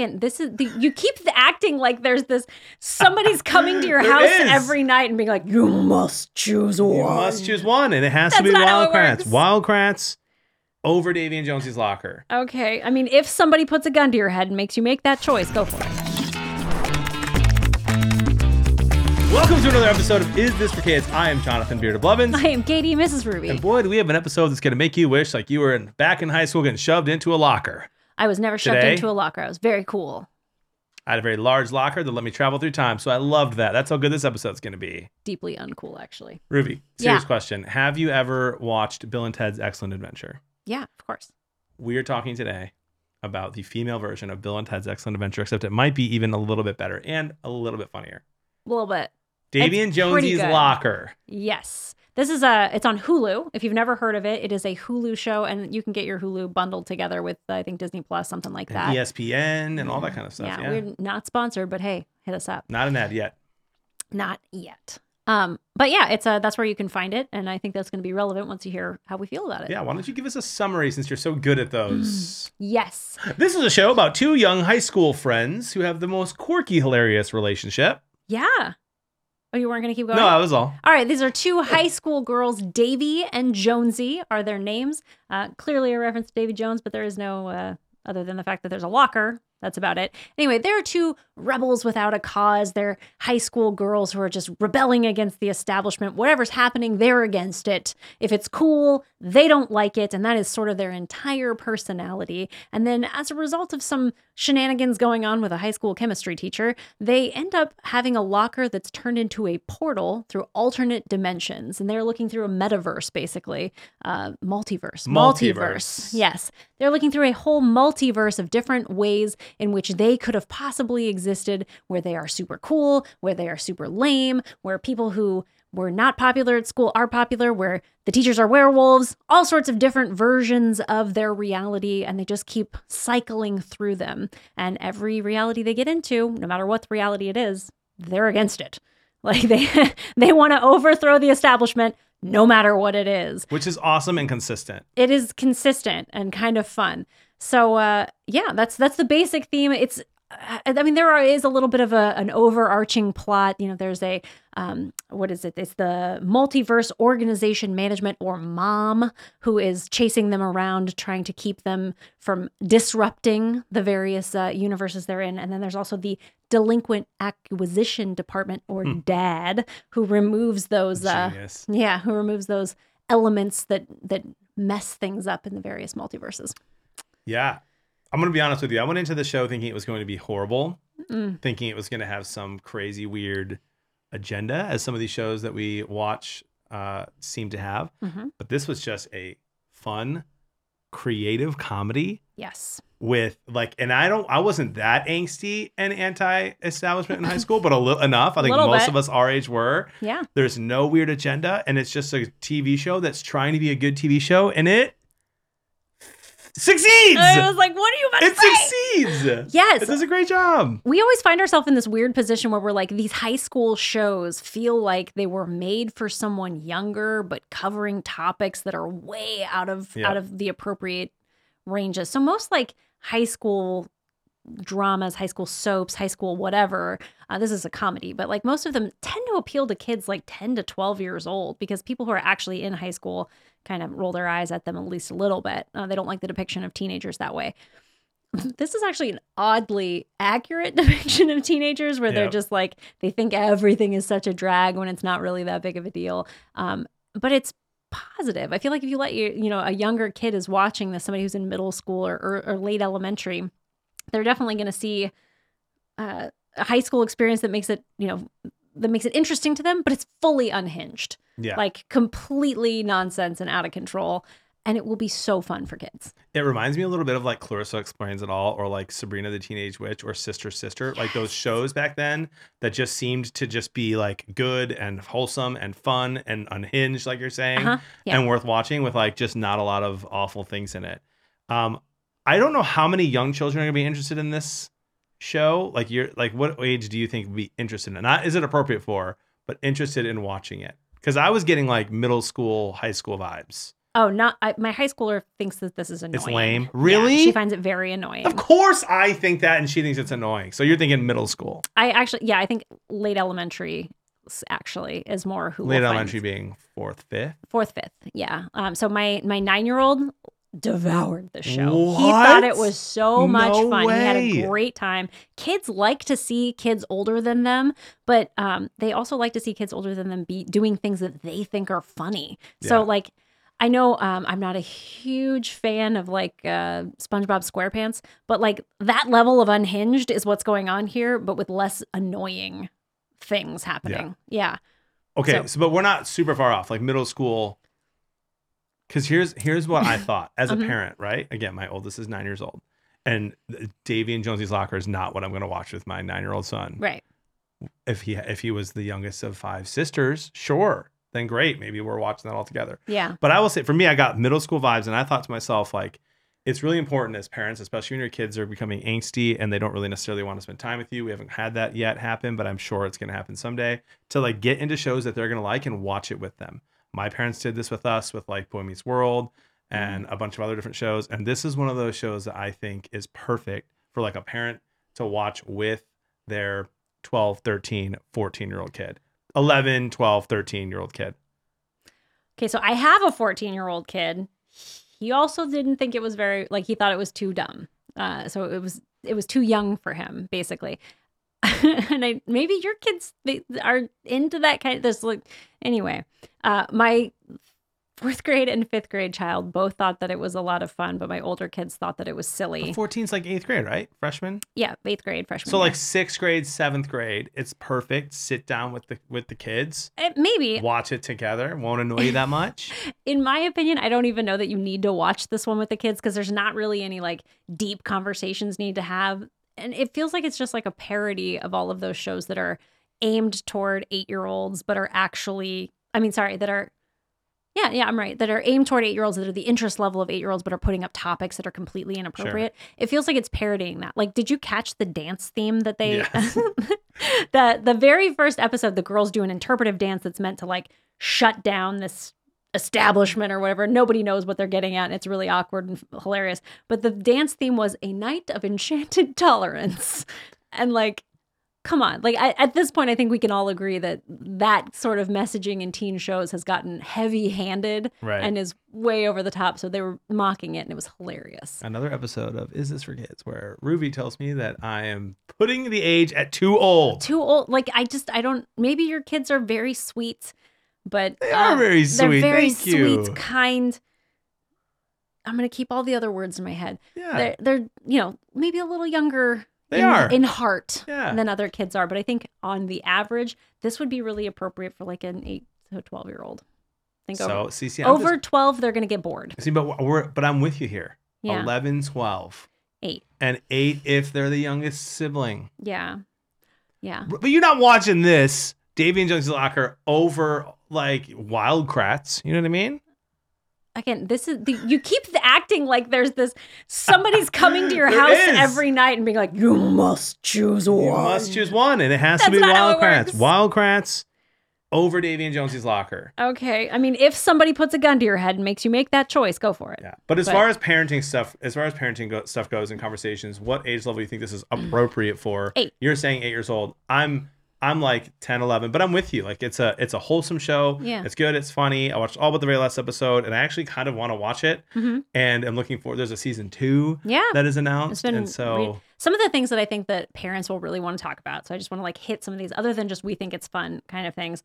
second. You keep acting like there's this somebody's coming to your house every night and being like, you must choose one. You must choose one, and it has to be Wild Kratts. Wild Kratts over Davy and Jonesy's locker. Okay. I mean, if somebody puts a gun to your head and makes you make that choice, go for it. Welcome to another episode of Is This for Kids? I am Jonathan Beard of Blevins. I am Katie, Mrs. Ruby. And boy, do we have an episode that's going to make you wish like you were back in high school getting shoved into a locker. I was never shoved into a locker. I was very cool. I had a very large locker that let me travel through time, so I loved that. That's how good this episode's going to be. Deeply uncool, actually. Ruby, serious question. Have you ever watched Bill and Ted's Excellent Adventure? Yeah, of course. We are talking today about the female version of Bill and Ted's Excellent Adventure, except it might be even a little bit better and a little bit funnier. A little bit. Davy and Jonesy's Locker. Yes. This is it's on Hulu. If you've never heard of it, it is a Hulu show, and you can get your Hulu bundled together with, I think, Disney Plus, something like that. And ESPN and all that kind of stuff. Yeah, we're not sponsored, but hey, hit us up. Not an ad yet. Not yet. But yeah, it's that's where you can find it, and I think that's going to be relevant once you hear how we feel about it. Yeah, why don't you give us a summary since you're so good at those? Yes. This is a show about two young high school friends who have the most quirky, hilarious relationship. Yeah. Oh, you weren't going to keep going? No, that was all. All right, these are two high school girls. Davy and Jonesy are their names. Clearly a reference to Davy Jones, but there is no, other than the fact that there's a locker. That's about it. Anyway, they're two rebels without a cause. They're high school girls who are just rebelling against the establishment. Whatever's happening, they're against it. If it's cool, they don't like it. And that is sort of their entire personality. And then as a result of some shenanigans going on with a high school chemistry teacher, they end up having a locker that's turned into a portal through alternate dimensions. And they're looking through a metaverse, basically. Multiverse. Yes. They're looking through a whole multiverse of different ways in which they could have possibly existed, where they are super cool, where they are super lame, where people who were not popular at school are popular, where the teachers are werewolves, all sorts of different versions of their reality, and they just keep cycling through them. And every reality they get into, no matter what the reality it is, they're against it. Like they want to overthrow the establishment no matter what it is. Which is awesome and consistent. It is consistent and kind of fun. So yeah, that's the basic theme. It's, I mean, is a little bit of an overarching plot. You know, there's a, what is it? It's the Multiverse Organization Management, or MOM, who is chasing them around, trying to keep them from disrupting the various universes they're in. And then there's also the Delinquent Acquisition Department, or DAD, who removes those, who removes those elements that mess things up in the various multiverses. Yeah. I'm going to be honest with you. I went into the show thinking it was going to be horrible, thinking it was going to have some crazy, weird agenda, as some of these shows that we watch seem to have. Mm-hmm. But this was just a fun, creative comedy. Yes. With and I wasn't that angsty and anti-establishment in high school, but enough. I think most of us our age were. Yeah. There's no weird agenda, and it's just a TV show that's trying to be a good TV show, and it succeeds. I was like, what are you about to say? It succeeds. Yes. It does a great job. We always find ourselves in this weird position where we're like, these high school shows feel like they were made for someone younger, but covering topics that are way out of the appropriate ranges. So most like high school dramas, high school soaps, high school whatever, this is a comedy, but like most of them tend to appeal to kids like 10 to 12 years old, because people who are actually in high school kind of roll their eyes at them at least a little bit. They don't like the depiction of teenagers that way. This is actually an oddly accurate depiction of teenagers, where they're just like, they think everything is such a drag when it's not really that big of a deal. But it's positive. I feel like if you let a younger kid is watching this, somebody who's in middle school or late elementary, they're definitely going to see a high school experience that makes it, that makes it interesting to them, but it's fully unhinged. Yeah. Like completely nonsense and out of control. And it will be so fun for kids. It reminds me a little bit of like Clarissa Explains It All, or like Sabrina the Teenage Witch, or Sister Sister. Yes. Like those shows back then that just seemed to just be like good and wholesome and fun and unhinged, like you're saying, and worth watching, with like just not a lot of awful things in it. I don't know how many young children are going to be interested in this show. Like what age do you think would be interested in it? Not is it appropriate for, but interested in watching it? Because I was getting like middle school, high school vibes. Oh, not my high schooler thinks that this is annoying. It's lame. Really? Yeah, she finds it very annoying. Of course I think that, and she thinks it's annoying. So you're thinking middle school. I think late elementary actually is more who late elementary being fourth, fifth, yeah. So my 9-year-old devoured the show. What? He thought it was so much No fun. way. He had a great time. Kids like to see kids older than them, but they also like to see kids older than them be doing things that they think are funny. So Yeah. like, I know I'm not a huge fan of like SpongeBob SquarePants, but like that level of unhinged is what's going on here, but with less annoying things happening. Yeah. Okay, so but we're not super far off, like middle school. Because here's what I thought as a parent, right? Again, my oldest is 9 years old, and Davy and Jonesy's Locker is not what I'm going to watch with my 9-year-old son. Right. If he was the youngest of 5 sisters, sure, then great. Maybe we're watching that all together. Yeah. But I will say, for me, I got middle school vibes, and I thought to myself, like, it's really important as parents, especially when your kids are becoming angsty and they don't really necessarily want to spend time with you. We haven't had that yet happen, but I'm sure it's going to happen someday, to like get into shows that they're going to like and watch it with them. My parents did this with us with like Boy Meets World and a bunch of other different shows. And this is one of those shows that I think is perfect for like a parent to watch with their 12, 13, 14-year-old kid. 11, 12, 13-year-old kid. Okay, so I have a 14-year-old kid. He also didn't think it was very, like, he thought it was too dumb. So it was too young for him, basically. And maybe your kids they are into that kind of this. Like, anyway, my 4th grade and 5th grade child both thought that it was a lot of fun, but my older kids thought that it was silly. 14's like 8th grade, right? Freshman? Yeah, 8th grade, freshman. So like 6th grade, 7th grade, it's perfect. Sit down with the kids. Maybe. Watch it together. Won't annoy you that much. In my opinion, I don't even know that you need to watch this one with the kids because there's not really any like deep conversations need to have. And it feels like it's just like a parody of all of those shows that are aimed toward 8-year-olds, but are actually, that are, yeah, I'm right. That are aimed toward 8-year-olds that are the interest level of 8-year-olds, but are putting up topics that are completely inappropriate. Sure. It feels like it's parodying that. Like, did you catch the dance theme that they, yes. the very first episode, the girls do an interpretive dance that's meant to like shut down this establishment or whatever. Nobody knows what they're getting at, and it's really awkward and hilarious. But the dance theme was a night of enchanted tolerance. And like, come on. Like at this point, I think we can all agree that that sort of messaging in teen shows has gotten heavy-handed and is way over the top. So they were mocking it, and it was hilarious. Another episode of Is This for Kids, where Ruby tells me that I am putting the age at too old. Too old. Like, I don't, maybe your kids are very sweet, but they are very sweet. They're very Thank you. Sweet, kind. I'm going to keep all the other words in my head. Yeah. They're maybe a little younger. They are in heart than other kids are, but I think on the average, this would be really appropriate for like an 8 to 12-year-old. Over 12, they're going to get bored. See, but I'm with you here. Yeah. 11, 12, 8, and 8 if they're the youngest sibling. Yeah. But you're not watching this Davy and Jonesy's Locker over like Wild Kratts. You know what I mean? Again, this is you keep acting like there's this somebody's coming to your house every night and being like, you must choose one. You must choose one, and it has to be Wild Kratts. Wild Kratts over Davy and Jonesy's Locker. Okay, I mean, if somebody puts a gun to your head and makes you make that choice, go for it. Yeah, but as far as parenting stuff goes in conversations, what age level do you think this is appropriate for? 8. You're saying 8 years old. I'm like 10, 11, but I'm with you. Like it's a wholesome show. Yeah. It's good. It's funny. I watched all but the very last episode, and I actually kind of want to watch it. Mm-hmm. And I'm looking for. There's a season 2. That is announced. And so some of the things that I think that parents will really want to talk about. So I just want to like hit some of these other than just we think it's fun kind of things.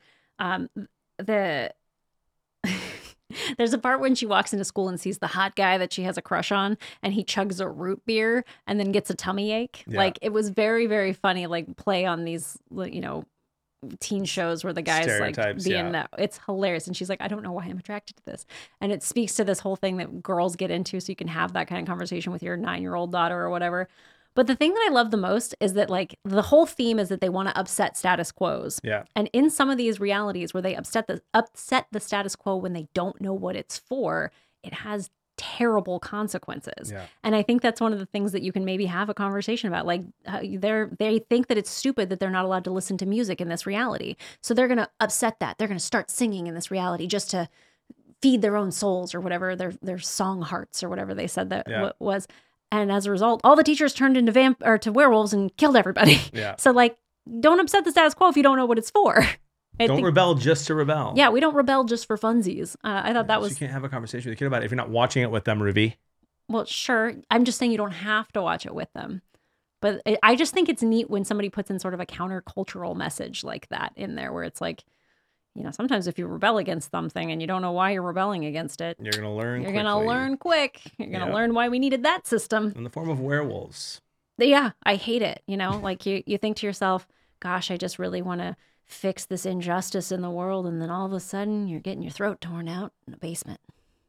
There's a part when she walks into school and sees the hot guy that she has a crush on, and he chugs a root beer and then gets a tummy ache. Yeah. Like, it was very, very funny, like, play on these, teen shows where the guy's like being that. It's hilarious. And she's like, I don't know why I'm attracted to this. And it speaks to this whole thing that girls get into, so you can have that kind of conversation with your 9-year-old daughter or whatever. But the thing that I love the most is that, like, the whole theme is that they want to upset status quos. Yeah. And in some of these realities where they upset the status quo when they don't know what it's for, it has terrible consequences. Yeah. And I think that's one of the things that you can maybe have a conversation about. Like, they think that it's stupid that they're not allowed to listen to music in this reality. So they're going to upset that. They're going to start singing in this reality just to feed their own souls or whatever, their song hearts or whatever they said that was. And as a result, all the teachers turned into to werewolves and killed everybody. Yeah. So like, don't upset the status quo if you don't know what it's for. Don't rebel just to rebel. Yeah, we don't rebel just for funsies. I thought that was... You can't have a conversation with a kid about it if you're not watching it with them, Ruby. Well, sure. I'm just saying you don't have to watch it with them. But I just think it's neat when somebody puts in sort of a countercultural message like that in there, where it's like, you know, sometimes if you rebel against something and you don't know why you're rebelling against it, you're going to learn You're going to learn quick. You're going to learn why we needed that system. In the form of werewolves. Yeah, I hate it. You know, like you think to yourself, gosh, I just really want to fix this injustice in the world. And then all of a sudden you're getting your throat torn out in a basement.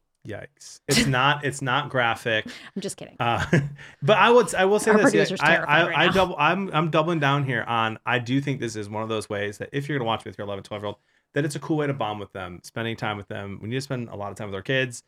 Yikes. It's not graphic. I'm just kidding. But I will say Our this. producer's terrified right now. I'm doubling down here on, I do think this is one of those ways that if you're going to watch with your 11, 12-year-old, that it's a cool way to bond with them, spending time with them. We need to spend a lot of time with our kids.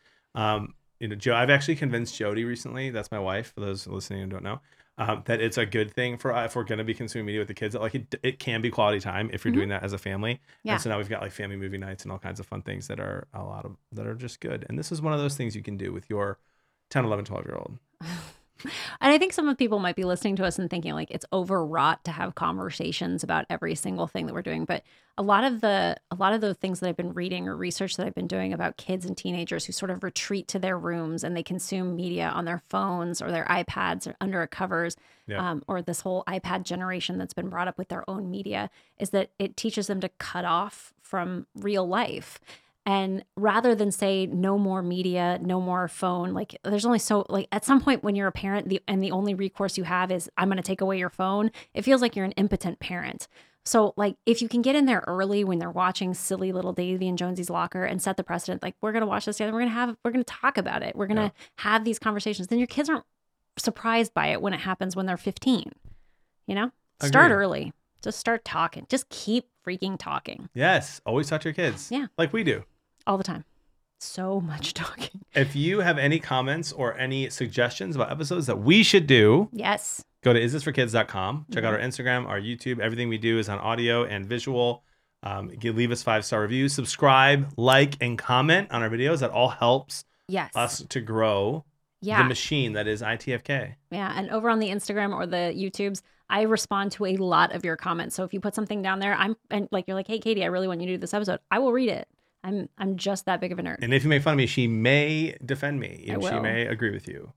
You know, Joe, I've actually convinced Jody recently, that's my wife, for those listening and don't know, that it's a good thing for if we're going to be consuming media with the kids, that like it can be quality time if you're doing that as a family. Yeah. And so now we've got like family movie nights and all kinds of fun things that are that are just good. And this is one of those things you can do with your 10, 11, 12-year-old. And I think some of people might be listening to us and thinking like it's overwrought to have conversations about every single thing that we're doing. But a lot of the things that I've been reading or research that I've been doing about kids and teenagers who sort of retreat to their rooms and they consume media on their phones or their iPads or under covers, or this whole iPad generation that's been brought up with their own media, is that it teaches them to cut off from real life. And rather than say no more media, no more phone, like there's only at some point when you're a parent and the only recourse you have is I'm going to take away your phone, it feels like you're an impotent parent. So like if you can get in there early when they're watching silly little Davy and Jonesy's Locker and set the precedent, like we're going to watch this together, we're going to talk about it. We're going to have these conversations. Then your kids aren't surprised by it when it happens when they're 15, you know, start early, just start talking, just keep freaking talking. Yes. Always talk to your kids. Yeah. Like we do. All the time. So much talking. If you have any comments or any suggestions about episodes that we should do, yes, go to isthisforkids.com. Check out our Instagram, our YouTube. Everything we do is on audio and visual. Leave us 5-star reviews, subscribe, like, and comment on our videos. That all helps us to grow the machine that is ITFK. Yeah, and over on the Instagram or the YouTubes, I respond to a lot of your comments. So if you put something down there, you're like, hey, Katie, I really want you to do this episode. I will read it. I'm just that big of a nerd. And if you make fun of me, she may defend me. She may agree with you.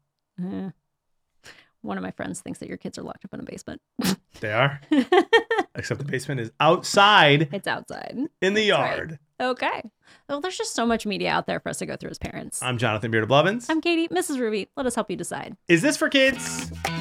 One of my friends thinks that your kids are locked up in a basement. They are? Except the basement is outside. It's outside. In the yard. Right. Okay. Well, there's just so much media out there for us to go through as parents. I'm Jonathan Beard of Lovins. I'm Katie, Mrs. Ruby. Let us help you decide. Is this for kids?